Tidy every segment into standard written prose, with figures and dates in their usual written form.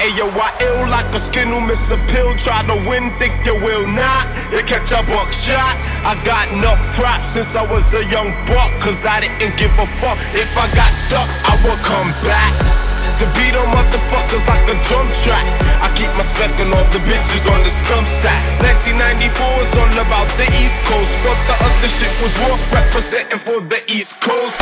Ayo, I ill like a skin who miss a pill. Try to win, think you will not. You catch a buckshot. I got enough props since I was a young buck, cause I didn't give a fuck. If I got stuck, I would come back to beat on motherfuckers like a drum track. I keep my spec on all the bitches on the scum sack. 1994 is all about the East Coast. Thought the other shit was rough, representing for the East Coast.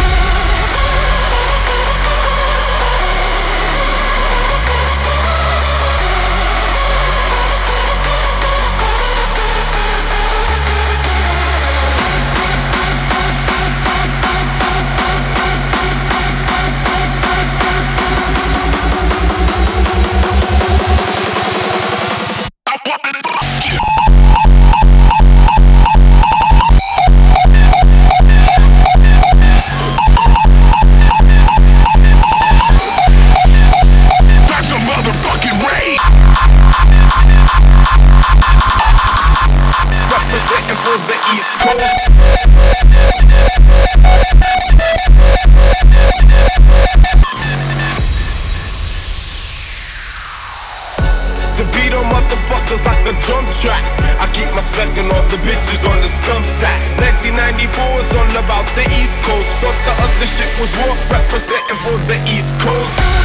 To beat on motherfuckers like a drum track. I keep my spec on all the bitches on the scum sack. 1994 is all about the East Coast. Thought the other shit was rough, representing for the East Coast.